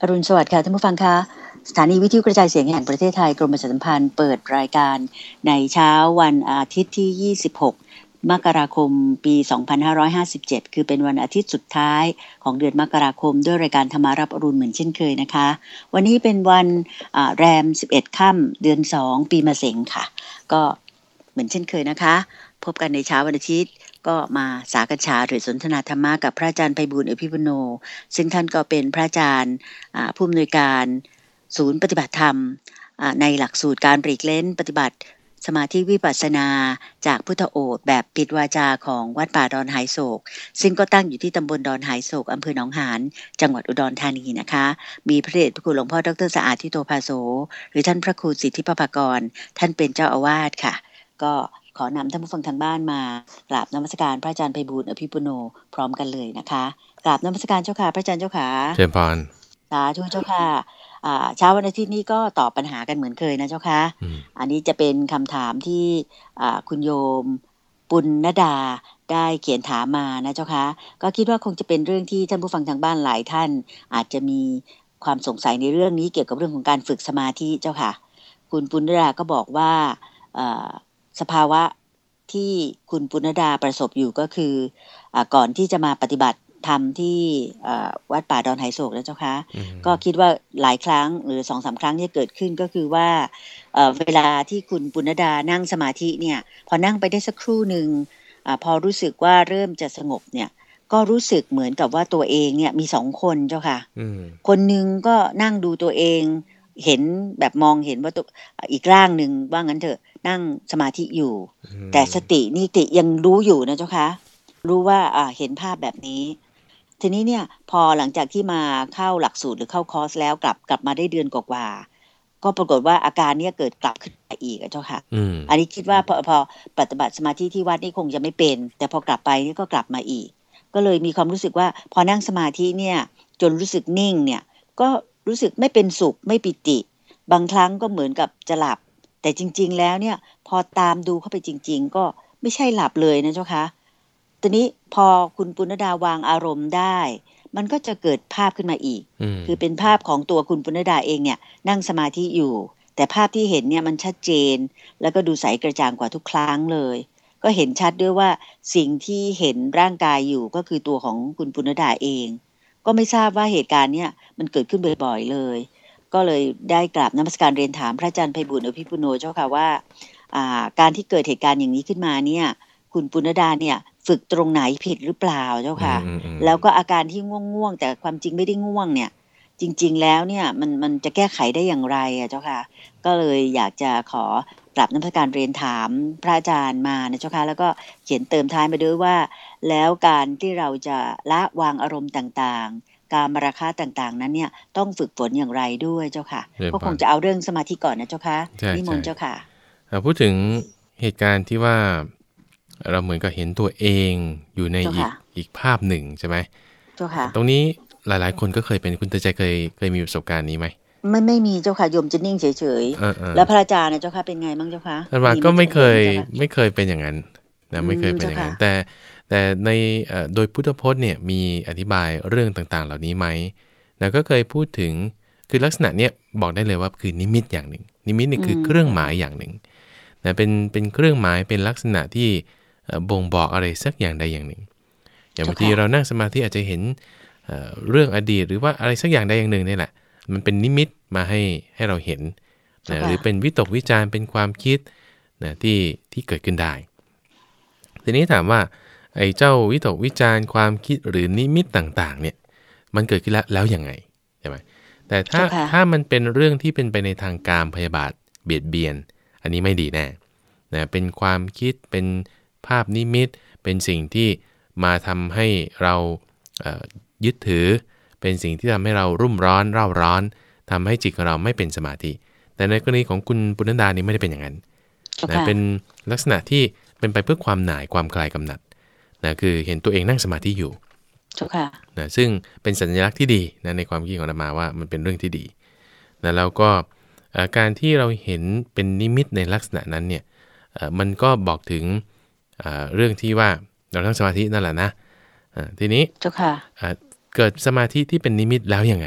อรุณสวัสดิ์ค่ะท่านผู้ฟังคะสถานีวิทยุกระจายเสียงแห่งประเทศไทยกรมประชาสัมพันธ์เปิดรายการในเช้าวันอาทิตย์ที่26มกราคมปี2557คือเป็นวันอาทิตย์สุดท้ายของเดือนมกราคมด้วยรายการธรรมารับอรุณเหมือนเช่นเคยนะคะวันนี้เป็นวันแรม11ค่ำเดือน2ปีมะเส็งค่ะก็เหมือนเช่นเคยนะคะพบกันในเช้าวันอาทิตย์ก็มาสากัญชาหรือสนทนาธรรมะกับพระอาจารย์ไพบูลย์ อภิปุโนซึ่งท่านก็เป็นพระอาจารย์ผู้อำนวยการศูนย์ปฏิบัติธรรมในหลักสูตรการปลีกเล้นปฏิบัติสมาธิวิปัสสนาจากพุทธโอษฐ์แบบปิดวาจาของวัดป่าดอนหายโศกซึ่งก็ตั้งอยู่ที่ตำบลดอนหายโศกอำเภอหนองหานจังหวัดอุดรธานีนะคะมีพระเดชพระคุณหลวงพ่อดร.สะอาดทิโตภาโสหรือท่านพระครูสิทธิปภากรท่านเป็นเจ้าอาวาสค่ะก็ขอนำท่านผู้ฟังทางบ้านมากราบนมัสการพระอาจารย์ไพบูลย์ อภิปุโนพร้อมกันเลยนะคะกราบนมัสการเจ้าค่ะพระอาจารย์เจ้าค่ะเชิญพรสาธุเจ้าค่ะเช้าวันอาทิตย์นี้ก็ตอบปัญหากันเหมือนเคยนะเจ้าค่ะอันนี้จะเป็นคำถามที่คุณโยมปุณณดาได้เขียนถามมานะเจ้าค่ะก็คิดว่าคงจะเป็นเรื่องที่ท่านผู้ฟังทางบ้านหลายท่านอาจจะมีความสงสัยในเรื่องนี้เกี่ยวกับเรื่องของการฝึกสมาธิเจ้าค่ะคุณปุณณดาก็บอกว่าสภาวะที่คุณปุณณดาประสบอยู่ก็คือก่อนที่จะมาปฏิบัติธรรมที่วัดป่าดอนไหโศกนะเจ้าคะก็คิดว่าหลายครั้งหรือ 2-3 ครั้งที่เกิดขึ้นก็คือว่าเวลาที่คุณปุณณดานั่งสมาธิเนี่ยพอนั่งไปได้สักครู่นึงพอรู้สึกว่าเริ่มจะสงบเนี่ยก็รู้สึกเหมือนกับว่าตัวเองเนี่ยมี2คนเจ้าค่ะคนนึงก็นั่งดูตัวเองเห็นแบบมองเห็นว่าตัวอีกร่างนึงว่างั้นเถอะนั่งสมาธิอยู่แต่สตินิติยังรู้อยู่นะเจ้าคะรู้ว่าเห็นภาพแบบนี้ทีนี้เนี่ยพอหลังจากที่มาเข้าหลักสูตรหรือเข้าคอร์สแล้วกลับมาได้เดือนกว่าๆก็ปรากฏว่าอาการเนี่ยเกิดกลับขึ้นมาอีกเจ้าค่ะอันนี้คิดว่าพอปฏิบัติสมาธิที่วัดนี่คงจะไม่เป็นแต่พอกลับไปนี่ก็กลับมาอีกก็เลยมีความรู้สึกว่าพอนั่งสมาธิเนี่ยจนรู้สึกนิ่งเนี่ยก็รู้สึกไม่เป็นสุขไม่ปิติบางครั้งก็เหมือนกับจะหลับแต่จริงๆแล้วเนี่ยพอตามดูเข้าไปจริงๆก็ไม่ใช่หลับเลยนะเจ้าคะตอนนี้พอคุณปุณณดาวางอารมณ์ได้มันก็จะเกิดภาพขึ้นมาอีกคือเป็นภาพของตัวคุณปุณณดาเองเนี่ยนั่งสมาธิอยู่แต่ภาพที่เห็นเนี่ยมันชัดเจนแล้วก็ดูใสกระจ่างกว่าทุกครั้งเลยก็เห็นชัดด้วยว่าสิ่งที่เห็นร่างกายอยู่ก็คือตัวของคุณปุณณดาเองก็ไม่ทราบว่าเหตุการณ์เนี่ยมันเกิดขึ้นบ่อยๆเลยก็เลยได้กราบนมัสการเรียนถามพระอาจารย์ไพบูลย์ อภิปุโนเจ้าค่ะว่าการที่เกิดเหตุการณ์อย่างนี้ขึ้นมาเนี่ยคุณปุณณดาเนี่ยฝึกตรงไหนผิดหรือเปล่าเจ้าค่ะแล้วก็อาการที่ง่วงๆแต่ความจริงไม่ได้ง่วงเนี่ยจริงๆแล้วเนี่ยมันจะแก้ไขได้อย่างไรเจ้าค่ะก็เลยอยากจะขอกราบนมัสการเรียนถามพระอาจารย์มานะเจ้าค่ะแล้วก็เขียนเติมท้ายมาด้วยว่าแล้วการที่เราจะละวางอารมณ์ต่างๆการมราคะต่างๆนั้นเนี่ยต้องฝึกฝนอย่างไรด้วยเจ้าค่ะก็คงจะเอาเรื่องสมาธิก่อนนะเจ้าค่ะนิมนต์เจ้าค่ะพูดถึงเหตุการณ์ที่ว่าเราเหมือนกับเห็นตัวเองอยู่ในอีกภาพหนึ่งใช่ไหมเจ้าค่ะตรงนี้หลายๆคนก็เคยเป็นคุณเตยใจเคยมีประสบการณ์นี้ไหมไม่มีเจ้าค่ะโยมจะนิ่งเฉยๆแล้วพระอาจารย์นะเจ้าค่ะเป็นไงบ้างเจ้าค่ะท่านว่าก็ไม่เคยเป็นอย่างนั้นนะไม่เคยเป็นอย่างนั้นแต่ในโดยพุทธพจน์เนี่ยมีอธิบายเรื่องต่างๆเหล่านี้ไหมแล้วก็เคยพูดถึงคือลักษณะเนี้ยบอกได้เลยว่าคือนิมิตอย่างหนึ่งนิมิตนี่คือเครื่องหมายอย่างหนึ่งนะเป็นเครื่องหมายเป็นลักษณะที่บ่งบอกอะไรสักอย่างใดอย่างหนึ่งอย่างบางทีเรานั่งสมาธิอาจจะเห็นเรื่องอดีตหรือว่าอะไรสักอย่างใดอย่างหนึ่งนี่แหละมันเป็นนิมิตมาให้เราเห็นนะหรือเป็นวิตกวิจารณ์เป็นความคิดนะที่เกิดขึ้นได้ทีนี้ถามว่าไอ้เจ้าวิตกวิจารณ์ความคิดหรือนิมิตต่างๆเนี่ยมันเกิดขึ้นแล้วยังไงใช่ไหมแต่ถ้ามันเป็นเรื่องที่เป็นไปในทางกามพยาบาทเบียดเบียนอันนี้ไม่ดีแน่นะเป็นความคิดเป็นภาพนิมิตเป็นสิ่งที่มาทำให้เรายึดถือเป็นสิ่งที่ทำให้เรารุ่มร้อนเร่าร้อนทำให้จิตของเราไม่เป็นสมาธิแต่ในกรณีของคุณปุณณดานี่ไม่ได้เป็นอย่างนั้นนะเป็นลักษณะที่เป็นไปเพื่อความหน่ายความคลายกำหนัดนะคือเห็นตัวเองนั่งสมาธิอยู่นะซึ่งเป็นสัญลักษณ์ที่ดีนะในความคิดของอาตมาว่ามันเป็นเรื่องที่ดีนะแล้วก็การที่เราเห็นเป็นนิมิตในลักษณะนั้นเนี่ยมันก็บอกถึงเรื่องที่ว่าเรานั่งสมาธินั่นแหละนะทีนี้เกิดสมาธิที่เป็นนิมิตแล้วยังไงพ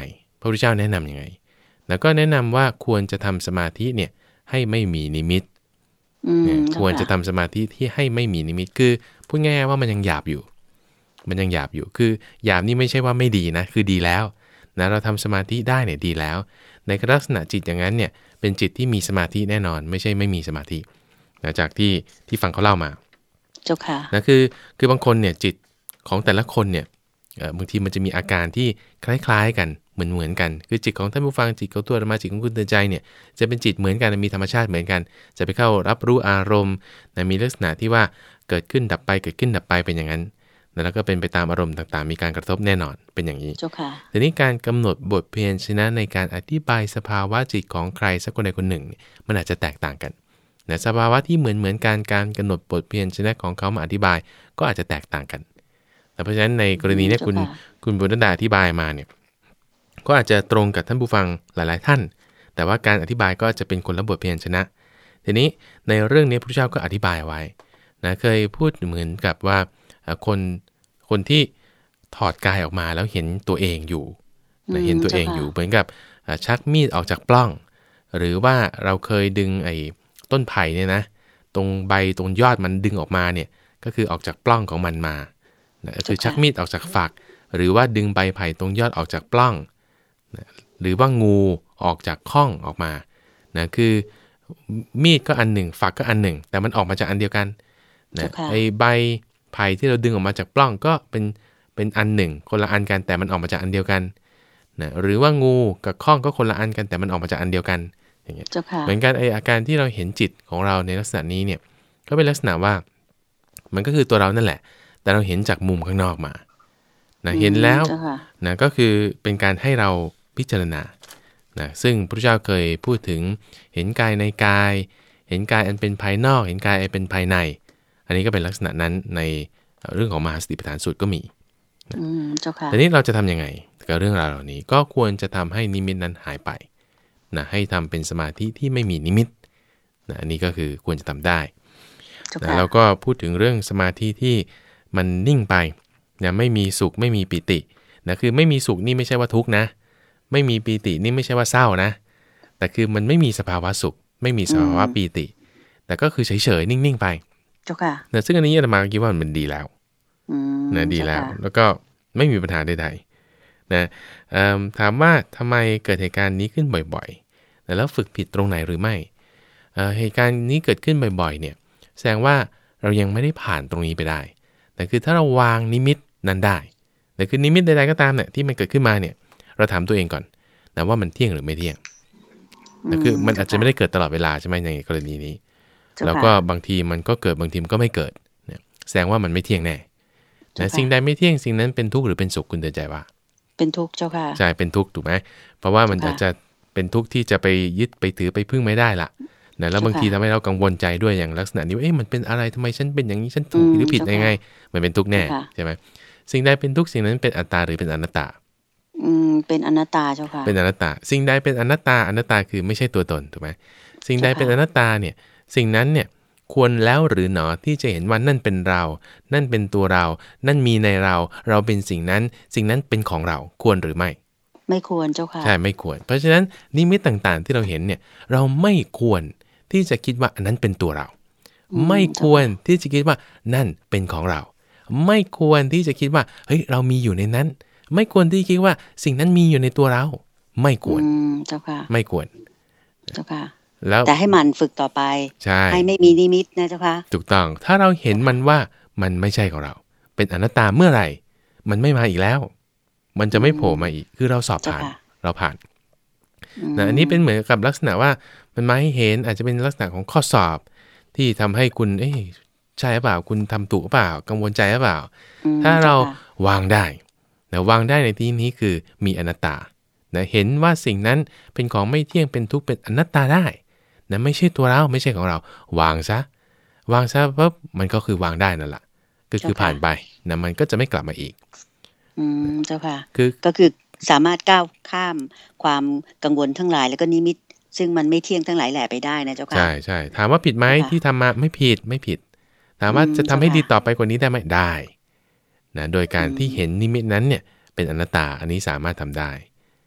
ระพุทธเจ้าแนะนำยังไงแล้วก็แนะนำว่าควรจะทำสมาธิเนี่ยให้ไม่มีนิมิตควรจะทำสมาธิที่ให้ไม่มีนิมิตคือพูดง่ายๆว่ามันยังหยาบอยู่คือหยาบนี่ไม่ใช่ว่าไม่ดีนะคือดีแล้วนะเราทำสมาธิได้เนี่ยดีแล้วในลักษณะจิตอย่างนั้นเนี่ยเป็นจิตที่มีสมาธิแน่นอนไม่ใช่ไม่มีสมาธินะจากที่ฟังเขาเล่ามาเจ้าค่ะนะคือบางคนเนี่ยจิตของแต่ละคนเนี่ยบางทีมันจะมีอาการที่คล้ายๆกันเหมือนกันคือจิตของท่านผู้ฟังจิตของตัวอาตมาจิตของคุณเตือนใจเนี่ยจะเป็นจิตเหมือนกันมีธรรมชาติเหมือนกันจะไปเข้ารับรู้อารมณ์นะมีลักษณะที่ว่าเกิดขึ้นดับไปเกิดขึ้นดับไปเป็นอย่างนั้นแล้วก็เป็นไปตามอารมณ์ต่างๆมีการกระทบแน่นอนเป็นอย่างนี้เจ้าค่ะทีนี้การกำหนดบทเพียรชนะในการอธิบายสภาวะจิตของใครสักคนใดคนหนึ่งมันอาจจะแตกต่างกันนะสภาวะที่เหมือนกันการกำหนดบทเพียรชนะของเขามาอธิบายก็อาจจะแตกต่างกันแต่เพราะฉะนั้นในกรณีนี้คุณบุญดาอธิบายมาเนี่ยก็อาจจะตรงกับท่านผู้ฟังหลายๆท่านแต่ว่าการอธิบายก็จะเป็นคนละบทเพียรชนะทีนี้ในเรื่องนี้พระพุทธเจ้าก็อธิบายไว้นะเคยพูดเหมือนกับว่าคนที่ถอดกายออกมาแล้วเห็นตัวเองอยู่นะเห็นตัวเองอยู่เหมือนกับชักมีดออกจากปล้องหรือว่าเราเคยดึงไอ้ต้นไผ่เนี่ยนะตรงใบตรงยอดมันดึงออกมาเนี่ยก็คือออกจากปล้องของมันมานะคือชักมีดออกจากฝักหรือว่าดึงใบไผ่ตรงยอดออกจากปล้องนะหรือว่างูออกจากข้องออกมานะคือมีดก็อันหนึ่งฝักก็อันหนึ่งแต่มันออกมาจากอันเดียวกันนะไอ้ใบไผ่ที่เราดึงออกมาจากปล้องก็เป็นอันหนึ่งคนละอันกันแต่มันออกมาจากอันเดียวกันนะหรือว่างูกับข้องก็คนละอันกันแต่มันออกมาจากอันเดียวกันอย่างเงี้ยเหมือนกันไอ้อาการที่เราเห็นจิตของเราในลักษณะนี้เนี่ยก็เป็นลักษณะว่ามันก็คือตัวเรานั่นแหละแต่เราเห็นจากมุมข้างนอกมานะเห็นแล้วนะก็คือเป็นการให้เราพิจารณานะซึ่งพระพุทธเจ้าเคยพูดถึงเห็นกายในกายเห็นกายอันเป็นภายนอกเห็นกายอันเป็นภายในอันนี้ก็เป็นลักษณะนั้นในเรื่องของมหาสติปัฏฐานสูตรก็มีแต่นี้เราจะทำยังไงกับเรื่องราวเหล่านี้ก็ควรจะทำให้นิมิตนั้นหายไปนะให้ทำเป็นสมาธิที่ไม่มีนิมิตนะอันนี้ก็คือควรจะทำได้นะแล้วก็พูดถึงเรื่องสมาธิที่มันนิ่งไปนะไม่มีสุขไม่มีปิตินะคือไม่มีสุขนี่ไม่ใช่ว่าทุกข์นะไม่มีปิตินี่ไม่ใช่ว่าเศร้านะแต่คือมันไม่มีสภาวะสุขไม่มีสภาวะปิติแต่ก็คือเฉยๆนิ่งๆไปนะซึ่งอันนี้อาตมาคิดว่ามันดีแล้วนะดีแล้วก็ไม่มีปัญหาใดๆนะถามว่าทำไมเกิดเหตุการณ์นี้ขึ้นบ่อยๆแล้วฝึกผิดตรงไหนหรือไม่เหตุการณ์นี้เกิดขึ้นบ่อยๆเนี่ยแสดงว่าเรายังไม่ได้ผ่านตรงนี้ไปได้แต่คือถ้าเราวางนิมิตนั้นได้แต่คือนิมิตใดๆก็ตามเนี่ยที่มันเกิดขึ้นมาเนี่ยเราถามตัวเองก่อนนะว่ามันเที่ยงหรือไม่เที่ยงนะคือมันอาจจะไม่ได้เกิดตลอดเวลาใช่ไหมในกรณีนี้แล้วก็บางทีมันก็เกิดบางทีมันก็ไม่เกิดเนี่ยแสดงว่ามันไม่เที่ยงแน่นะสิ่งใดไม่เที่ยงสิ่งนั้นเป็นทุกข์หรือเป็นสุขคุณเตือนใจว่าเป็นทุกข์เจ้าค่ะใช่เป็นทุกข์ถูกไหมเพราะว่ามันอาจจะเป็นทุกข์ที่จะไปยึดไปถือไปพึ่งไม่ได้ล่ะนะแล้วบางทีทำให้เรากังวลใจด้วยอย่างลักษณะนี้ว่ามันเป็นอะไรทำไมฉันเป็นอย่างนี้ฉันถูกหรือผิดยังไงมันเป็นทุกข์แน่ใช่ไหมสิ่งใดเป็นทุกข์สิ่งนั้นเป็นอัตตาหรือเป็นอนัตตาเป็นอนัตตาเจ้าค่ะเป็นอนัตตาสิ่งใดเป็นอนัตตาอนัตตาคือไม่ใช่ตัวตนถูกไหมสิ่งใดเป็นอนัตตาเนี่ยสิ่งนั้นเนี่ยควรแล้วหรือหนอที่จะเห็นว่านั่นเป็นเรานั่นเป็นตัวเรานั่นมีในเราเราเป็นสิ่งนั้นสิ่งนั้นเป็นของเราควรหรือไม่ไม่ควรเจ้าค่ะใช่ไม่ควรเพราะฉะนั้นนิมิตต่างๆที่เราเห็นเนี่ยเราไม่ควรที่จะคิดว่าอันนั้นเป็นตัวเราไม่ควรที่จะคิดว่านั่นเป็นของเราไม่ควรที่จะคิดว่าเฮ้ยเรามีอยู่ในนั้นไม่ควรที่คิดว่าสิ่งนั้นมีอยู่ในตัวเราไม่ควรเจ้าค่ะไม่ควรเจ้าค่ะแล้วแต่ให้มันฝึกต่อไปให้ไม่มีนิมิตนะเจ้าค่ะถูกต้องถ้าเราเห็นมันว่ามันไม่ใช่ของเราเป็นอนัตตาเมื่อไหร่มันไม่มาอีกแล้วมันจะไม่โผล่มาอีกคือเราสอบผ่านเราผ่านนะอันนี้เป็นเหมือนกับลักษณะว่ามันมาให้เห็นอาจจะเป็นลักษณะของข้อสอบที่ทำให้คุณใช่หรือเปล่าคุณทำถูกหรือเปล่ากังวลใจหรือเปล่าถ้าเราวางได้นะวางได้ในที่นี้คือมีอนัตตานะเห็นว่าสิ่งนั้นเป็นของไม่เที่ยงเป็นทุกข์เป็นอนัตตาได้นะไม่ใช่ตัวเราไม่ใช่ของเราวางซะปุ๊บมันก็คือวางได้นั่นแหละก็คือผ่านไปนะมันก็จะไม่กลับมาอีกเจ้าค่ะก็คือสามารถก้าวข้ามความกังวลทั้งหลายแล้วก็นิมิตซึ่งมันไม่เที่ยงทั้งหลายแหล่ไปได้นะเจ้าค่ะใช่ถามว่าผิดไหมที่ทำมาไม่ผิดถามว่าจะทำให้ดีต่อไปกว่านี้ได้ไหมได้นะโดยการที่เห็นนิมิตนั้นเนี่ยเป็นอนัตตาอันนี้สามารถทำได้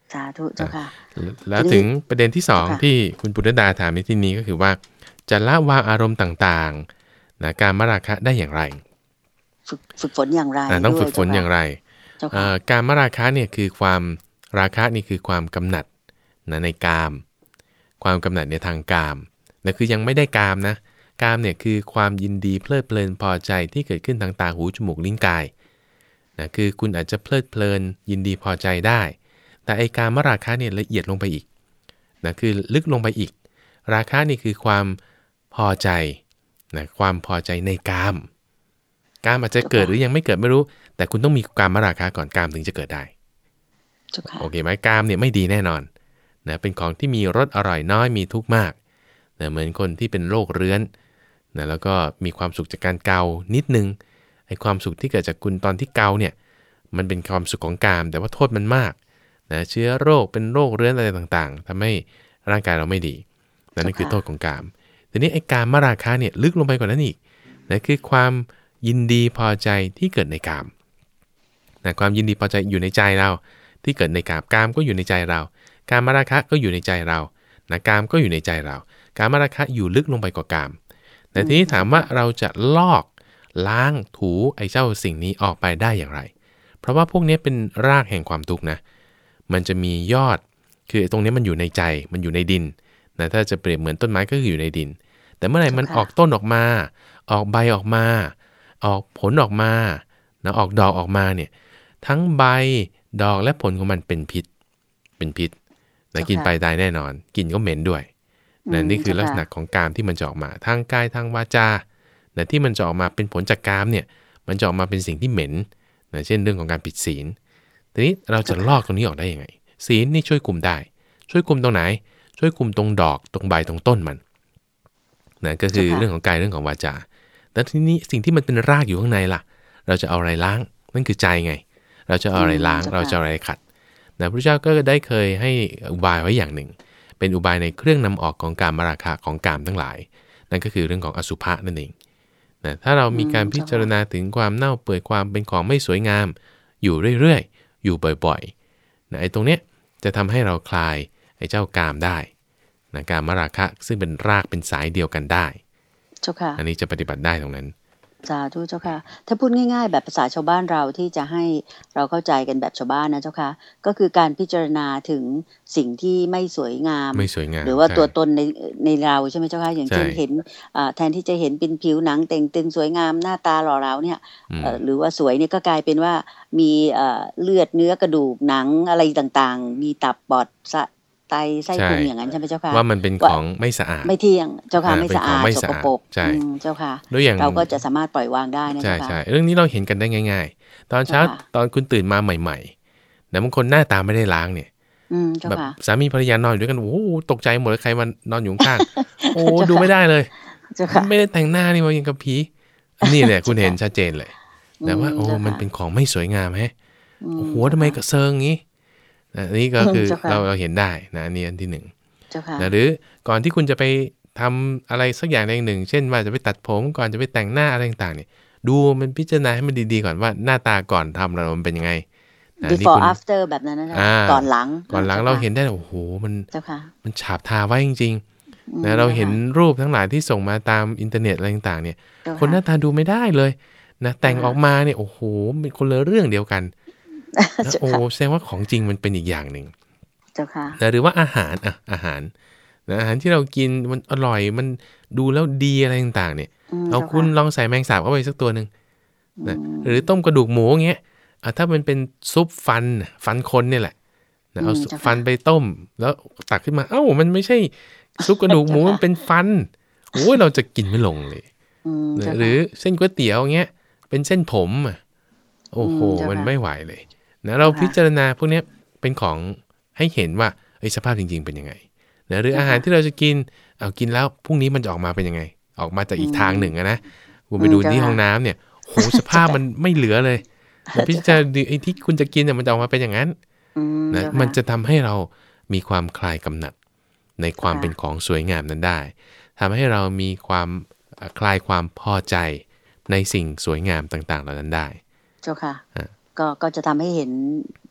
สาธุเจ้าค่ะแล้วถึงประเด็นที่2ที่คุณปุณณดาถามในที่นี้ก็คือว่าจะละวางอารมณ์ต่างๆนะการมราคะได้อย่างไรฝึกฝนอย่างไรต้องฝึกฝนอย่างไรการมราคะเนี่ยคือความราคะนี่คือความกำหนัดนะในกามความกำหนัดในทางกามนะคือยังไม่ได้กามนะกามเนี่ยคือความยินดีเพลิดเพลินพอใจที่เกิดขึ้นทางตาหูจมูกลิ้นกายนะคือคุณอาจจะเพลิดเพลินยินดีพอใจได้แต่ไอ้กามราคะเนี่ยละเอียดลงไปอีกนะคือลึกลงไปอีกราคะนี่คือความพอใจนะความพอใจในกามอาจจะเกิดหรือยังไม่เกิดไม่รู้แต่คุณต้องมีกามราคะก่อนกามถึงจะเกิดได้โอเคไหมกามเนี่ยไม่ดีแน่นอนนะเป็นของที่มีรสอร่อยน้อยมีทุกข์มากนะเหมือนคนที่เป็นโรคเรื้อนนะแล้วก็มีความสุขจากการเกานิดนึงไอ้ความสุขที่เกิดจากคุณตอนที่เกาเนี่ยมันเป็นความสุขของกามแต่ว่าโทษมันมากนะเชื้อโรคเป็นโรคเรื้อนอะไรต่างๆทำให้ร่างกายเราไม่ดีนั่นคือโทษของกามทีนี้ไอ้กามราคะเนี่ยลึกลงไปกว่านั้นอีกนะคือความยินดีพอใจที่เกิดในกามนะความยินดีพอใจอยู่ในใจเราที่เกิดในกามก็อยู่ในใจเรากามราคะก็อยู่ในใจเรานะกามก็อยู่ในใจเรากามราคะอยู่ลึกลงไปกว่ากามแต่ทีนี้ถามว่าเราจะลอกล้างถูไอ้เจ้าสิ่งนี้ออกไปได้อย่างไรเพราะว่าพวกนี้เป็นรากแห่งความทุกข์นะมันจะมียอดคือตรงนี้มันอยู่ในใจมันอยู่ในดินนะถ้าจะเปรียบเหมือนต้นไม้ก็คืออยู่ในดินแต่เมื่อไหร่มันออกต้นออกมาออกใบออกมาออกผลออกมานะออกดอกออกมาเนี่ยทั้งใบดอกและผลของมันเป็นพิษนะกินไปตายแน่นอนกินก็เหม็นด้วยนะนี่คือลักษณะของกามที่มันจะออกมาทางกายทางวาจานะที่มันจะออกมาเป็นผลจากกามเนี่ยมันจะออกมาเป็นสิ่งที่เหม็นนะเช่นเรื่องของการผิดศีลทีนี้เราจะลอกตรงนี้ออกได้ยังไงศีลนี่ช่วยคุมได้ช่วยคุมตรงไหนช่วยคุมตรงดอกตรงใบตรงต้นมันนะก็คือเรื่องของกายเรื่องของวาจาแต่ทีนี้สิ่งที่มันเป็นรากอยู่ข้างในล่ะเราจะเอาอะไรล้างนั่นคือใจไงเราจะเอาอะไรล้างเราจะเอาอะไรขัดนะพระเจ้าก็ได้เคยให้อุบายไว้อย่างหนึ่งเป็นอุบายในเครื่องนำออกของกามราคะของกามทั้งหลายนั่นก็คือเรื่องของอสุภะนั่นเองนะถ้าเรามีการพิจารณาถึงความเน่าเปื่อยความเป็นของไม่สวยงามอยู่เรื่อยๆอยู่บ่อยๆนะไอ้ตรงเนี้ยจะทำให้เราคลายไอ้เจ้ากามได้นะกามราคะซึ่งเป็นรากเป็นสายเดียวกันได้เจ้าค่ะอันนี้จะปฏิบัติได้ตรงนั้นสาธุเจ้าค่ะถ้าพูดง่ายๆแบบภาษาชาวบ้านเราที่จะให้เราเข้าใจกันแบบชาวบ้านนะเจ้าค่ะก็คือการพิจารณาถึงสิ่งที่ไม่สวยงามหรือว่าตัวตนในเราใช่ไหมเจ้าค่ะอย่างเช่นเห็นแทนที่จะเห็นเป็นผิวหนังแต่งตึงสวยงามหน้าตาหล่อเหลาเนี่ยหรือว่าสวยเนี่ยก็กลายเป็นว่ามีเลือดเนื้อกระดูกหนังอะไรต่างๆมีตับปอดไตไส้พุงอย่างนั้นใช่ไหมเจ้าค่ะว่ามันเป็นของไม่สะอาดไม่เที่ยงเจ้าค่ะไม่สะอาดสกปรกเจ้าค่ะเราก็จะสามารถปล่อยวางได้นะเจ้าค่ะใช่เรื่องนี้เราเห็นกันได้ง่ายๆตอนเช้าตอนคุณตื่นมาใหม่ๆนะบางคนหน้าตาไม่ได้ล้างเนี่ยแบบสามีภรรยานอนอยู่ด้วยกันโอ้ตกใจหมดเลยใครมานอนอยู่ข้างโอ้ดูไม่ได้เลยไม่ได้แต่งหน้านี่ว่ายังกับผีนี่แหละคุณเห็นชัดเจนเลยนะว่าโอ้มันเป็นของไม่สวยงามแฮะหัวทำไมกระเซิงงี้นี่ก็คือเราเห็นได้นะนี่อันที่หนึ่งนะหรือก่อนที่คุณจะไปทำอะไรสักอย่างใดอย่างหนึ่งเช่นว่าจะไปตัดผมก่อนจะไปแต่งหน้าอะไรต่างๆเนี่ยดูมันพิจารณาให้มันดีๆก่อนว่าหน้าตาก่อนทำเรามันเป็นยังไง before after แบบนั้นนะก่อนหลังเราเห็นได้โอ้โหมันฉาบทาไว้จริงๆนะเราเห็นรูปทั้งหลายที่ส่งมาตามอินเทอร์เน็ตอะไรต่างๆเนี่ยคนหน้าตาดูไม่ได้เลยนะแต่งออกมาเนี่ยโอ้โหเป็นคนละเรื่องเดียวกันโอ้แสดงว่าของจริงมันเป็นอีกอย่างหนึ่งหรือว่าอาหารที่เรากินมันอร่อยมันดูแล้วดีอะไรต่างๆเนี่ยเอาคุณลองใส่แมงสาบเข้าไปสักตัวนึงนะหรือต้มกระดูกหมูเงี้ยถ้ามันเป็นซุปฟันคนเนี่ยแหละนะเอาฟันไปต้มแล้วตักขึ้นมามันไม่ใช่ซุปกระดูกหมูมันเป็นฟันโอ้ยเราจะกินไม่ลงเลยหรือเส้นก๋วยเตี๋ยวเงี้ยเป็นเส้นผมโอ้โหมันไม่ไหวเลยนะเราพิจารณาพวกนี้เป็นของให้เห็นว่าสภาพจริงๆเป็นยังไงนะหรืออาหารที่เราจะกินกินแล้วพรุ่งนี้มันจะออกมาเป็นยังไงออกมาจากอีกทางหนึ่งนะคุณไปดูที่ห้องน้ำเนี่ยโหสภาพมันไม่เหลือเลยพิจารณาไอ้ที่คุณจะกินเนี่ยมันจะออกมาเป็นอย่างนั้นนะมันจะทำให้เรามีความคลายกำหนัดในความเป็นของสวยงามนั้นได้ทำให้เรามีความคลายความพอใจในสิ่งสวยงามต่างๆเหล่านั้นได้เจ้าค่ะก็จะทำให้เห็น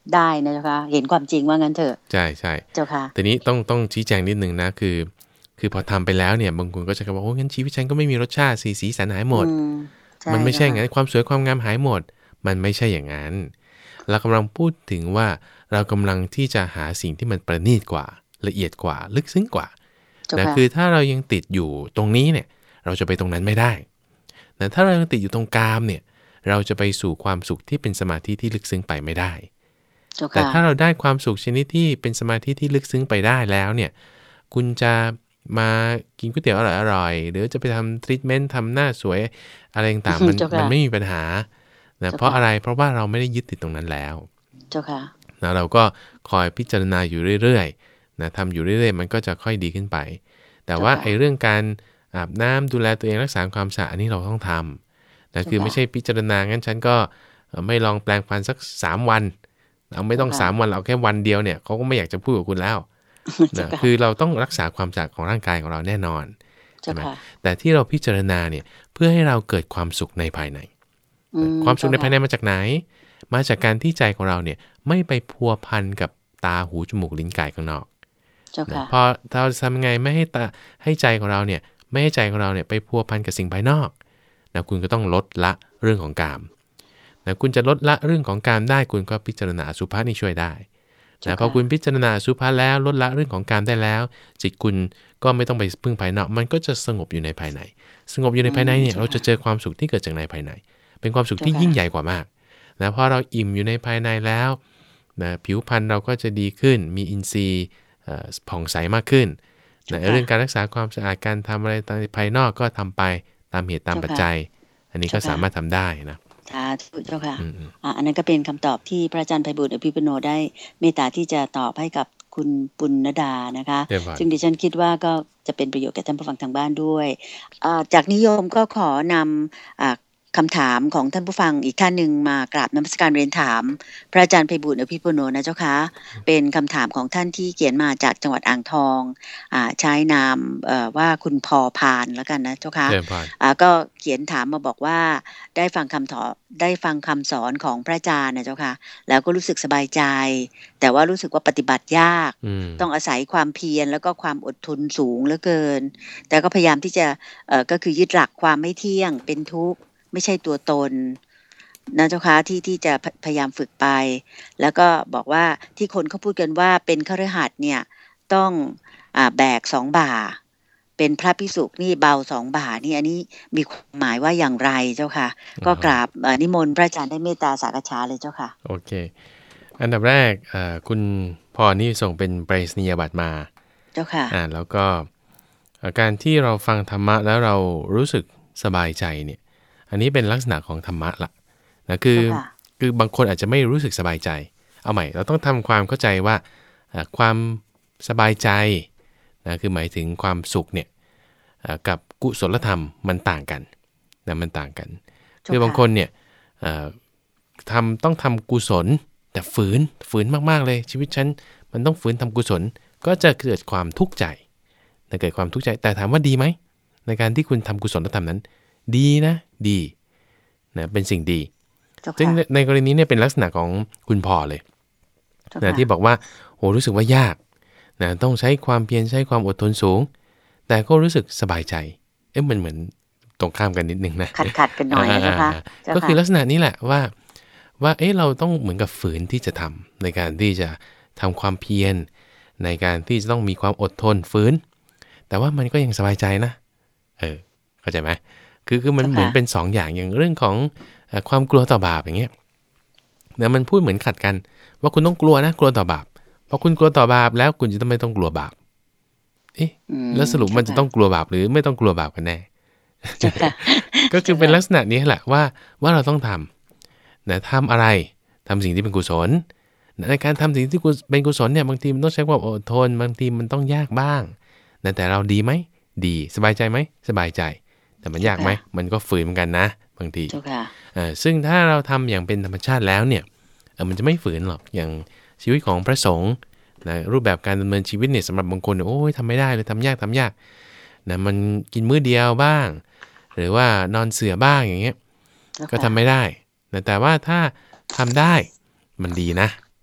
ได้นะเจ้าค่ะเห็นความจริงว่างั้นเถอะใช่ใช่เจ้าค่ะทีนี้ต้องชี้แจงนิดนึงนะคือพอทำไปแล้วเนี่ยบางคนก็จะบอกโอ้งั้นชีวิตฉันก็ไม่มีรสชาติสีสันหายหมดมันไม่ใช่อย่างนั้นความสวยความงามหายหมดมันไม่ใช่อย่างนั้นเรากำลังพูดถึงว่าเรากำลังที่จะหาสิ่งที่มันประณีตกว่าละเอียดกว่าลึกซึ้งกว่านะคือถ้าเรายังติดอยู่ตรงนี้เนี่ยเราจะไปตรงนั้นไม่ได้นะถ้าเรายังติดอยู่ตรงกามเนี่ยเราจะไปสู่ความสุขที่เป็นสมาธิที่ลึกซึ้งไปไม่ได้แต่ถ้าเราได้ความสุขชนิดที่เป็นสมาธิที่ลึกซึ้งไปได้แล้วเนี่ยคุณจะมากินก๋วยเตี๋ยวอร่อยๆหรือจะไปทำทรีทเมนต์ทำหน้าสวยอะไรต่างๆมันไม่มีปัญหานะเพราะอะไรเพราะว่าเราไม่ได้ยึดติดตรงนั้นแล้วเจ้าค่ะนะเราก็คอยพิจารณาอยู่เรื่อยๆนะทำอยู่เรื่อยๆมันก็จะค่อยดีขึ้นไปแต่ว่าไอ้เรื่องการอาบน้ำดูแลตัวเองรักษาความสะอาดอันนี้เราต้องทำนะคือไม่ใช่พิจารณางั้นฉันก็ไม่ลองแปลงฟันสัก3 วันเราไม่ต้อง3 วันเราแค่วันเดียวเนี่ยเขาก็ไม่อยากจะพูดกับคุณแล้วนะคือเราต้องรักษาความสะอาดของร่างกายของเราแน่นอนใช่ไหมแต่ที่เราพิจารณาเนี่ยเพื่อให้เราเกิดความสุขในภายในความสุขในภายในมาจากไหนมาจากการที่ใจของเราเนี่ยไม่ไปพัวพันกับตาหูจมูกลิ้นกายข้างนอกพอเราทำไงไม่ให้ใจของเราเนี่ยไม่ให้ใจของเราเนี่ยไปพัวพันกับสิ่งภายนอกนะคุณก็ต้องลดละเรื่องของกามนะคุณจะลดละเรื่องของกามได้คุณก็พิจารณาอสุภะนี่ช่วยได้นะพอคุณพิจารณาอสุภะแล้วลดละเรื่องของกามได้แล้วจิตคุณก็ไม่ต้องไปพึ่งภายนอกมันก็จะสงบอยู่ในภายในสงบอยู่ในภายในเนี่ยเราจะเจอความสุขที่เกิดจากในภายในเป็นความสุขที่ยิ่งใหญ่กว่ามากนะพอเราอิ่มอยู่ในภายในแล้วนะผิวพรรณเราก็จะดีขึ้นมีอินทรีย์ผ่องใสมากขึ้นนะเรื่องการรักษาความสะอาดการทำอะไรตามภายนอกก็ทำไปตามเหตุตามปัจจัยอันนี้ก็สามารถทำได้นะสาธุเจ้าค่ะอันนั้นก็เป็นคำตอบที่พระอาจารย์ไพบูลย์อภิปุโนได้เมตตาที่จะตอบให้กับคุณปุณณดานะคะซึ่งดิฉันคิดว่าก็จะเป็นประโยชน์แก่ท่านผู้ฟังทางบ้านด้วยจากนิยมก็ขอนำคำถามของท่านผู้ฟังอีกท่านหนึ่งมากราบนมัสการเรียนถามพระอาจารย์ไพบูลย์อภิปุโนนะเจ้าค่ะเป็นคำถามของท่านที่เขียนมาจากจังหวัดอ่างทองใช้นามว่าคุณพอพานแล้วกันนะเจ้าค่ะก็เขียนถามมาบอกว่าได้ฟังคำสอนของพระอาจารย์นะเจ้าค่ะแล้วก็รู้สึกสบายใจแต่ว่ารู้สึกว่าปฏิบัติยากต้องอาศัยความเพียรแล้วก็ความอดทนสูงเหลือเกินแต่ก็พยายามที่จะก็คือยึดหลักความไม่เที่ยงเป็นทุกข์ไม่ใช่ตัวตนนะเจ้าค่ะที่จะพยายามฝึกไปแล้วก็บอกว่าที่คนเขาพูดกันว่าเป็นคฤหัสถ์เนี่ยต้องแบก2 บ่าเป็นพระภิกษุนี่เบา2 บ่านี่อันนี้มีความหมายว่าอย่างไรเจ้าค่ะก็กราบนิมนต์พระอาจารย์ได้เมตตาสักษาเลยเจ้าค่ะโอเคอันดับแรกคุณพรนี่ส่งเป็นไปรษณียบัตรมาเจ้าค่ะแล้วก็การที่เราฟังธรรมะแล้วเรารู้สึกสบายใจเนี่ยอันนี้เป็นลักษณะของธรรมะละนะคือบางคนอาจจะไม่รู้สึกสบายใจเอาใหม่เราต้องทำความเข้าใจว่าความสบายใจนะคือหมายถึงความสุขเนี่ยกับกุศลธรรมมันต่างกันนะมันต่างกันคือบางคนเนี่ยต้องทำกุศลแต่ฝืนมากๆเลยชีวิตฉันมันต้องฝืนทำกุศลก็จะเกิดความทุกข์ใจเกิดความทุกข์ใจแต่ถามว่าดีไหมในการที่คุณทำกุศลธรรมนั้นดีนะดีนะเป็นสิ่งดีซึ่งในกรณีนี้เนี่ยเป็นลักษณะของคุณพ่อเลยนะที่บอกว่าโหรู้สึกว่ายากนะต้องใช้ความเพียรใช้ความอดทนสูงแต่ก็รู้สึกสบายใจมันเหมือนตรงข้ามกันนิดนึงนะขัดกันหน่อยนะคะก็คือลักษณะนี้แหละว่าเราต้องเหมือนกับฝืนที่จะทำในการที่จะทำความเพียรในการที่จะต้องมีความอดทนฝืนแต่ว่ามันก็ยังสบายใจนะเข้าใจไหมคือมันเหมือนเป็น2 อย่างอย่างเรื่องของความกลัวต่อบาปอย่างเงี้ยเนี่ยมันพูดเหมือนขัดกันว่าคุณต้องกลัวนะกลัวต่อบาปพอคุณกลัวต่อบาปแล้วคุณจะไม่ต้องกลัวบาปแล้วสรุปมันจะต้องกลัวบาปหรือไม่ต้องกลัวบาปกันแน่ก็คือเป็นลักษณะนี้แหละว่าเราต้องทำนะทำอะไรทำสิ่งที่เป็นกุศลในการทำสิ่งที่เป็นกุศลเนี่ยบางทีมันต้องใช้ความอดทนบางทีมันต้องยากบ้างแต่เราดีไหมดีสบายใจไหมสบายใจแต่มันยากไหมมันก็ฝืนเหมือนกันนะบางทีซึ่งถ้าเราทำอย่างเป็นธรรมชาติแล้วเนี่ยมันจะไม่ฝืนหรอกอย่างชีวิตของพระสงฆ์นะรูปแบบการดำเนินชีวิตเนี่ยสำหรับบางคนโอ้ยทำไม่ได้เลยทำยากนะมันกินมื้อเดียวบ้างหรือว่านอนเสื่อบ้างอย่างเงี้ยก็ทำไม่ได้นะแต่ว่าถ้าทำได้มันดีนะ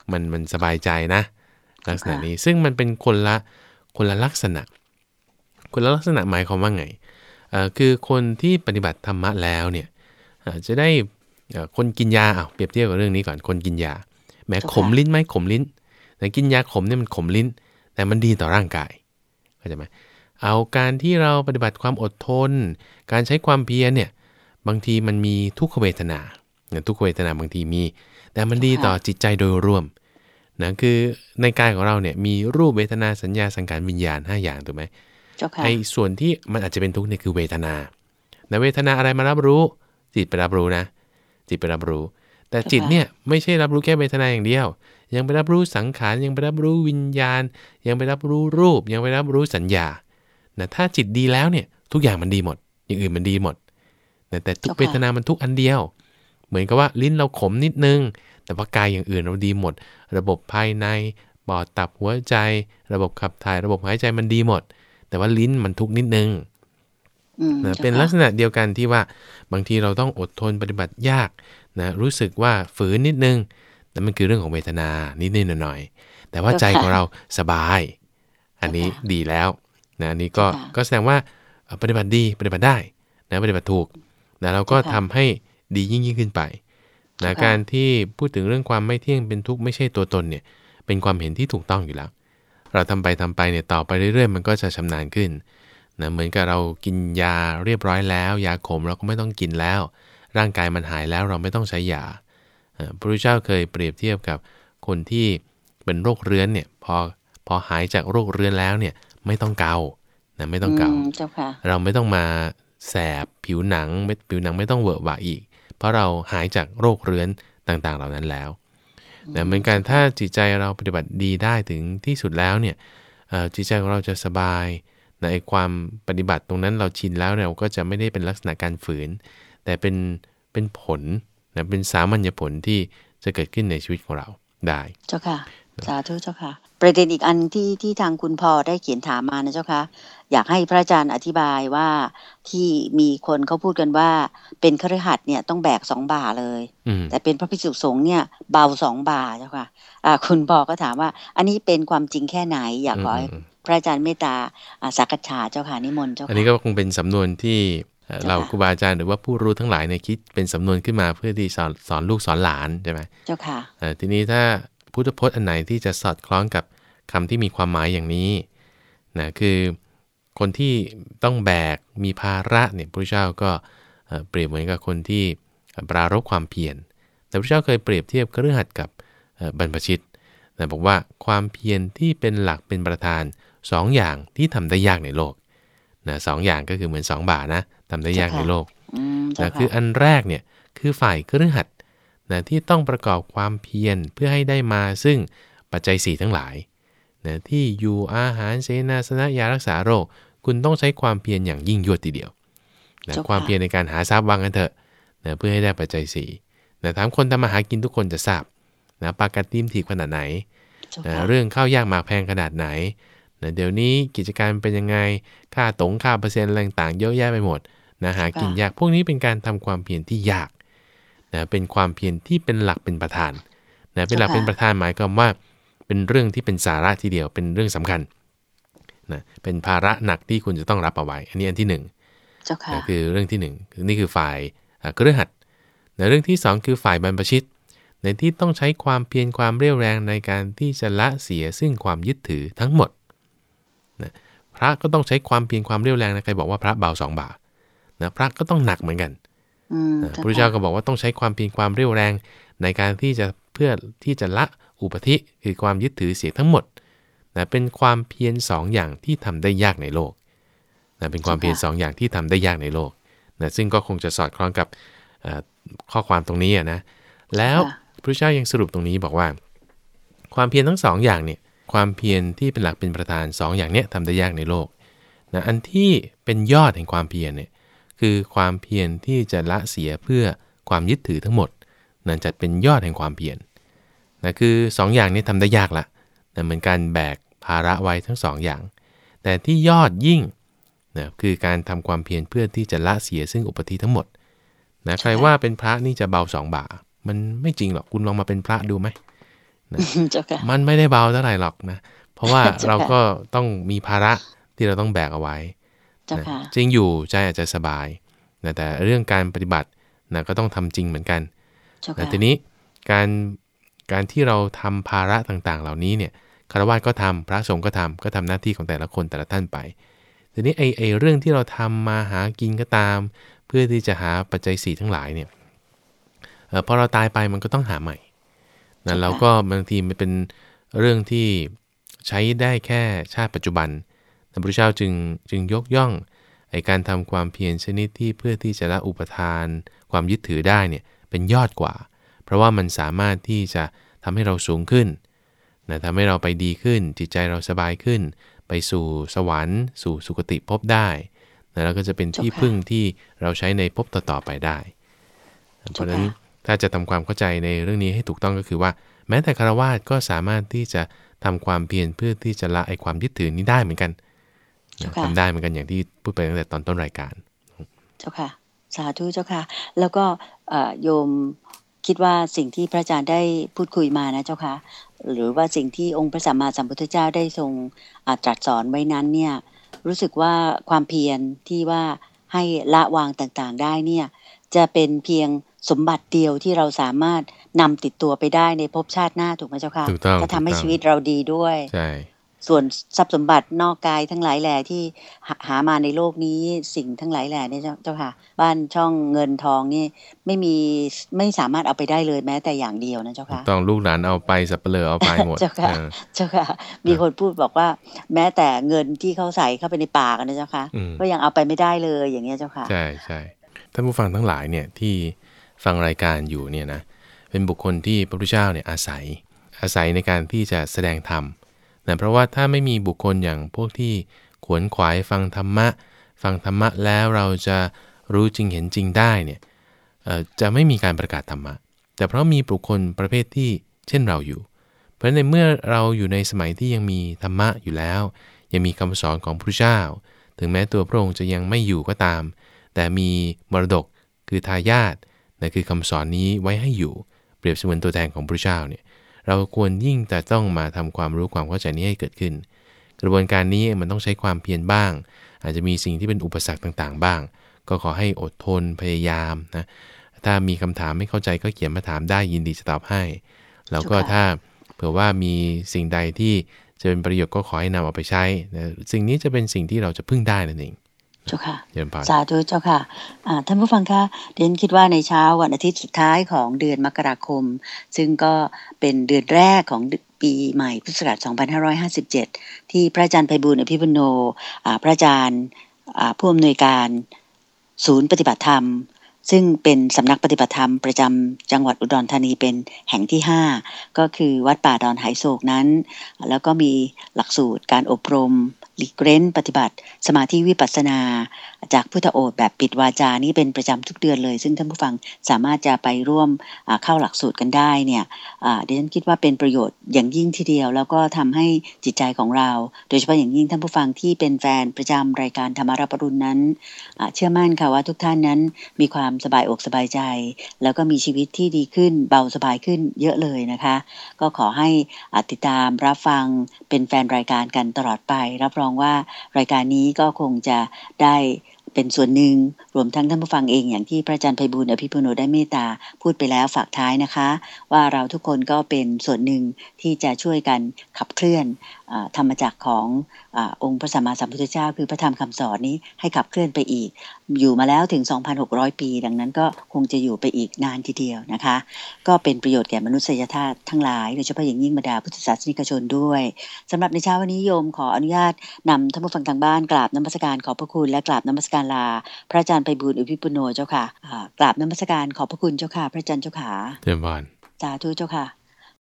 มันสบายใจนะลักษณะนี้ซึ่งมันเป็นคนละลักษณะหมายความว่าไงคือคนที่ปฏิบัติธรรมะแล้วเนี่ยจะได้คนกินยาเปรียบเทียบกับเรื่องนี้ก่อนคนกินยาแม้ขมลิ้นไหมขมลิ้นแต่กินยาขมเนี่ยมันขมลิ้นแต่มันดีต่อร่างกายเข้าใจไหมเอาการที่เราปฏิบัติความอดทนการใช้ความเพียรเนี่ยบางทีมันมีทุกขเวทนาทุกขเวทนาบางทีมีแต่มันดีต่อจิตใจโดยรวมนะคือในกายของเราเนี่ยมีรูปเวทนาสัญญาสังขารวิญญาณ5อย่างถูกไหมไอ้ส่วนที่มันอาจจะเป็นทุกข์เนี่ยคือเวทนาแต่เวทนาอะไรมารับรู้จิตไปรับรู้นะจิตไปรับรู้แต่จิตเนี่ยไม่ใช่รับรู้แค่เวทนาอย่างเดียวยังไปรับรู้สังขารยังไปรับรู้วิญญาณยังไปรับรู้รูปยังไปรับรู้สัญญานะถ้าจิตดีแล้วเนี่ยทุกอย่างมันดีหมดอย่างอื่นมันดีหมดแต่ทุกเวทนามันทุกอันเดียวเหมือนกับว่าลิ้นเราขมนิดนึงแต่ว่ากายอย่างอื่นเราดีหมดระบบภายในปอดตับหัวใจระบบขับถ่ายระบบหายใจมันดีหมดแต่ว่าลิ้นมันทุกนิดนึงนะเป็นลักษณะเดียวกันที่ว่าบางทีเราต้องอดทนปฏิบัติยากนะรู้สึกว่าฝืนนิดนึงแต่มันคือเรื่องของเวทนานิดๆหน่อยๆแต่ว่าใจของเราสบายอันนี้ดีแล้วนะอันนี้ก็แสดงว่าปฏิบัติดีปฏิบัติได้นะปฏิบัติถูกนะเราก็ทำให้ดียิ่งขึ้นไปนะการที่พูดถึงเรื่องความไม่เที่ยงเป็นทุกข์ไม่ใช่ตัวตนเนี่ยเป็นความเห็นที่ถูกต้องอยู่แล้วเราทำไปเนี่ยต่อไปเรื่อยๆมันก็จะชำนาญขึ้นนะเหมือนกับเรากินยาเรียบร้อยแล้วยาขมเราก็ไม่ต้องกินแล้วร่างกายมันหายแล้วเราไม่ต้องใช้ยาพระพุทธเจ้าเคยเปรียบเทียบกับคนที่เป็นโรคเรื้อนเนี่ยพอหายจากโรคเรื้อนแล้วเนี่ยไม่ต้องเกานะไม่ต้องเกาเราไม่ต้องมาแสบผิวหนังไม่ต้องเวอะหวะอีกเพราะเราหายจากโรคเรื้อนต่างๆเหล่านั้นแล้วนะเหมือนกันถ้าจิตใจเราปฏิบัติดีได้ถึงที่สุดแล้วเนี่ยจิตใจของเราจะสบายในความปฏิบัติตรงนั้นเราชินแล้วเราก็จะไม่ได้เป็นลักษณะการฝืนแต่เป็นผลนะเป็นสามัญญผลที่จะเกิดขึ้นในชีวิตของเราได้เจ้าค่ะสาธุเจ้าค่ะประเด็นอีกอันที่ทางคุณพ่อได้เขียนถามมานะเจ้าค่ะอยากให้พระอาจารย์อธิบายว่าที่มีคนเขาพูดกันว่าเป็นคฤหัสถ์เนี่ยต้องแบก2 บ่าเลยแต่เป็นพระภิกษุสงฆ์เนี่ยเบา2 บ่าเจ้าค่ะคุณพ่อก็ถามว่าอันนี้เป็นความจริงแค่ไหนอยากขอให้พระอาจารย์เมตตาสักกัจฉาเจ้าค่ะนิมนต์เจ้าค่ะอันนี้ก็คงเป็นสำนวนที่เราครูบาอาจารย์หรือว่าผู้รู้ทั้งหลายเนี่ยคิดเป็นสำนวนขึ้นมาเพื่อที่สอนลูกสอนหลานใช่ไหมเจ้าค่ะทีนี้ถ้าพุทธพจน์อันไหนที่จะสอดคล้องกับคำที่มีความหมายอย่างนี้นะคือคนที่ต้องแบกมีภาระเนี่ยพระพุทธเจ้าก็เปรียบเหมือนกับคนที่ปรารภความเพียรแต่พระพุทธเจ้าเคยเปรียบเทียบคฤหัสถ์กับบรรพชิตนะบอกว่าความเพียรที่เป็นหลักเป็นประธาน2 อย่างที่ทำได้ยากในโลกนะ2 อย่างก็คือเหมือน2 บ่านะทำได้ยากในโลกนะคืออันแรกเนี่ยคือฝ่ายคฤหัสถ์นะที่ต้องประกอบความเพียรเพื่อให้ได้มาซึ่งปัจจัย4ทั้งหลายนะที่อยู่อาหารเสนาสนะยารักษาโรคคุณต้องใช้ความเพียรอย่างยิ่งยวดทีเดียวนะความเพียรในการหาทรัพย์วางกันเถอะนะเพื่อให้ได้ปัจจัย4นะถามคนทำมาหากินทุกคนจะทราบนะปากกัดติ้มถีบขนาดไหนนะเรื่องข้าวยากหมากแพงขนาดไหนนะเดี๋ยวนี้กิจการเป็นยังไงค่าค่าเปอร์เซ็นต์อะไรต่างๆเยอะแยะไปหมดนะหากินยากพวกนี้เป็นการทำความเพียรที่ยากนะเป็นความเพียรที่เป็นหลักเป็นประธานนะเป็นหลักเป็นประธานหมายความว่าเป็นเรื่องที่เป็นสาระทีเดียวเป็นเรื่องสำคัญนะเป็นภาระหนักที่คุณจะต้องรับเอาไว้อันนี้อันที่1นะคือเรื่องที่1นี่คือฝ่ายคฤหัสถ์นะเรื่องที่2คือฝ่ายบรรพชิตในที่ต้องใช้ความเพียรความเรี่ยวแรงในการที่จะละเสียซึ่งความยึดถือทั้งหมดนะพระก็ต้องใช้ความเพียรความเรี่ยวแรงนะใครบอกว่าพระเบา2 บ่านะพระก็ต้องหนักเหมือนกันพระพุทธเจ้าก็บอกว่าต้องใช้ความเพียรความเรี่ยวแรงในการที่จะเพื่อที่จะละอุปธิคือความยึดถือเสียทั้งหมดนะเป็นความเพียร2 อย่างที่ทำได้ยากในโลกนะเป็นความเพียร2 อย่างที่ทำได้ยากในโลกนะซึ่งก็คงจะสอดคล้องกับข้อความตรงนี้นะแล้วพระพุทธเจ้ายังสรุปตรงนี้บอกว่าความเพียรทั้ง2 อย่างเนี่ยความเพียรที่เป็นหลักเป็นประธาน2 อย่างเนี้ยทำได้ยากในโลกนะอันที่เป็นยอดแห่งความเพียรเนี่ยคือความเพียรที่จะละเสียเพื่อความยึดถือทั้งหมดนั่นจัดเป็นยอดแห่งความเพียรนะคือ2 อย่างนี้ทำได้ยากละนะเหมือนการแบกภาระไว้ทั้ง2 อย่างแต่ที่ยอดยิ่งนะคือการทำความเพียรเพื่อที่จะละเสียซึ่งอุปธิทั้งหมดนะใครว่าเป็นพระนี่จะเบา2 บ่ามันไม่จริงหรอกคุณลองมาเป็นพระดูไหมนะมันไม่ได้เบาเท่าไหร่หรอกนะเพราะว่าเราก็ต้องมีภาระที่เราต้องแบกเอาไว้นะจริงอยู่ใจอาจจะสบายนะแต่เรื่องการปฏิบัตินะก็ต้องทำจริงเหมือนกันนะทีนี้การที่เราทำภาระต่างๆเหล่านี้เนี่ยฆราวาสก็ทำพระสงฆ์ก็ทำหน้าที่ของแต่ละคนแต่ละท่านไปทีนี้ไอ้เรื่องที่เราทำมาหากินก็ตามเพื่อที่จะหาปัจจัย4ทั้งหลายเนี่ยพอเราตายไปมันก็ต้องหาใหม่นะแล้วก็บางทีมันเป็นเรื่องที่ใช้ได้แค่ชาติปัจจุบันพระพุทธเจ้าจึงยกย่องไอ้การทำความเพียรชนิดที่เพื่อที่จะละอุปทานความยึดถือได้เนี่ยเป็นยอดกว่าเพราะว่ามันสามารถที่จะทำให้เราสูงขึ้นนะทำให้เราไปดีขึ้นจิตใจเราสบายขึ้นไปสู่สวรรค์สู่สุคติภพได้นะแล้วก็จะเป็นที่พึ่งที่เราใช้ในภพต่อๆไปได้เพราะฉะนั้นถ้าจะทำความเข้าใจในเรื่องนี้ให้ถูกต้องก็คือว่าแม้แต่ฆราวาสก็สามารถที่จะทำความเพียรเพื่อที่จะละไอ้ความยึดถือนี้ได้เหมือนกันทำได้เหมือนกันอย่างที่พูดไปตั้งแต่ตอนต้นรายการเจ้าค่ะสาธุเจ้าค่ะแล้วก็โยมคิดว่าสิ่งที่พระอาจารย์ได้พูดคุยมานะเจ้าค่ะหรือว่าสิ่งที่องค์พระสัมมาสัมพุทธเจ้าได้ทรงตรัสสอนไว้นั้นเนี่ยรู้สึกว่าความเพียรที่ว่าให้ละวางต่างๆได้เนี่ยจะเป็นเพียงสมบัติเดียวที่เราสามารถนำติดตัวไปได้ในภพชาติหน้าถูกไหมเจ้าค่ะจะทำให้ชีวิตเราดีด้วยใช่ส่วนทรัพย์สมบัตินอกกายทั้งหลายแหล่ที่หามาในโลกนี้สิ่งทั้งหลายแหล่เนี่ยเจ้าค่ะบ้านช่องเงินทองนี่ไม่สามารถเอาไปได้เลยแม้แต่อย่างเดียวนะเจ้าค่ะต้องลูกหลานเอาไปสับเปลือเอาไปหมดเจ้าค่ะมีคนพูดบอกว่าแม้แต่เงินที่เขาใส่เข้าไปในปากนะเจ้าค่ะก็ยังเอาไปไม่ได้เลยอย่างเงี้ยเจ้าค่ะใช่ใช่ท่านผู้ฟังทั้งหลายเนี่ยที่ฟังรายการอยู่เนี่ยนะเป็นบุคคลที่พระพุทธเจ้าเนี่ยอาศัยในการที่จะแสดงธรรมนะเพราะว่าถ้าไม่มีบุคคลอย่างพวกที่ขวนขวายฟังธรรมะแล้วเราจะรู้จริงเห็นจริงได้เนี่ยจะไม่มีการประกาศธรรมะแต่เพราะมีบุคคลประเภทที่เช่นเราอยู่เพราะในเมื่อเราอยู่ในสมัยที่ยังมีธรรมะอยู่แล้วยังมีคำสอนของพระพุทธเจ้าถึงแม้ตัวพระองค์จะยังไม่อยู่ก็ตามแต่มีมรดกคือทายาทนั่นคือคำสอนนี้ไว้ให้อยู่เปรียบเสมือนตัวแทนของพระพุทธเจ้าเนี่ยเราควรยิ่งแต่ต้องมาทำความรู้ความเข้าใจนี้ให้เกิดขึ้นกระบวนการนี้มันต้องใช้ความเพียรบ้างอาจจะมีสิ่งที่เป็นอุปสรรคต่างๆบ้างก็ขอให้อดทนพยายามนะถ้ามีคำถามไม่เข้าใจก็เขียนมาถามได้ยินดีจะตอบให้แล้วก็ถ้าเผื่อว่ามีสิ่งใดที่จะเป็นประโยชน์ก็ขอให้นำเอาไปใช้นะสิ่งนี้จะเป็นสิ่งที่เราจะพึ่งได้นั่นเองเจ้าค่ะสาธุเจ้าค่ะท่านผู้ฟังคะเรียนคิดว่าในเช้าวันอาทิตย์สุดท้ายของเดือนมกราคมซึ่งก็เป็นเดือนแรกของปีใหม่พุทธศักราช2557ที่พระอาจารย์ไพบูลย์อภิปุโนพระอาจารย์ผู้อำนวยการศูนย์ปฏิบัติธรรมซึ่งเป็นสำนักปฏิบัติธรรมประจำจังหวัดอุดรธานีเป็นแห่งที่5ก็คือวัดป่าดอนไหโศกนั้นแล้วก็มีหลักสูตรการอบรมหลีกเร้นปฏิบัติสมาธิวิปัสสนาจากพุทธโอษฐ์แบบปิดวาจานี่เป็นประจำทุกเดือนเลยซึ่งท่านผู้ฟังสามารถจะไปร่วมเข้าหลักสูตรกันได้เนี่ยดิฉันคิดว่าเป็นประโยชน์อย่างยิ่งทีเดียวแล้วก็ทำให้จิตใจของเราโดยเฉพาะอย่างยิ่งท่านผู้ฟังที่เป็นแฟนประจำรายการธรรมรับอรุณนั้นเชื่อมั่นค่ะว่าทุกท่านนั้นมีความสบายอกสบายใจแล้วก็มีชีวิตที่ดีขึ้นเบาสบายขึ้นเยอะเลยนะคะก็ขอให้ติดตามรับฟังเป็นแฟนรายการกันตลอดไปรับรองว่ารายการนี้ก็คงจะได้เป็นส่วนหนึ่งรวมทั้งท่านผู้ฟังเองอย่างที่พระอาจารย์ไพบูลย์อภิปุโนได้เมตตาพูดไปแล้วฝากท้ายนะคะว่าเราทุกคนก็เป็นส่วนหนึ่งที่จะช่วยกันขับเคลื่อนธรรมจักรขององค์พระสัมมาสัมพุทธเจ้าคือพระธรรมคำสอนนี้ให้ขับเคลื่อนไปอีกอยู่มาแล้วถึง 2,600 ปีดังนั้นก็คงจะอยู่ไปอีกนานทีเดียวนะคะก็เป็นประโยชน์แก่มนุษยชาติทั้งหลายโดยเฉพาะอย่างยิ่งบรรดาพุทธศาสนิกชนด้วยสำหรับในเช้าวันนี้โยมขออนุญาตนำท่านผู้ฟังทางบ้านกราบนมัสการขอบพระคุณและกราบนมัสการลาพระอาจารย์ไพบูลย์อภิปุโนเจ้าค่ะกราบนมัสการขอบพระคุณเจ้าค่ะพระอาจารย์เจ้าค่ะเยี่ยมบานสาธุเจ้าค่ะ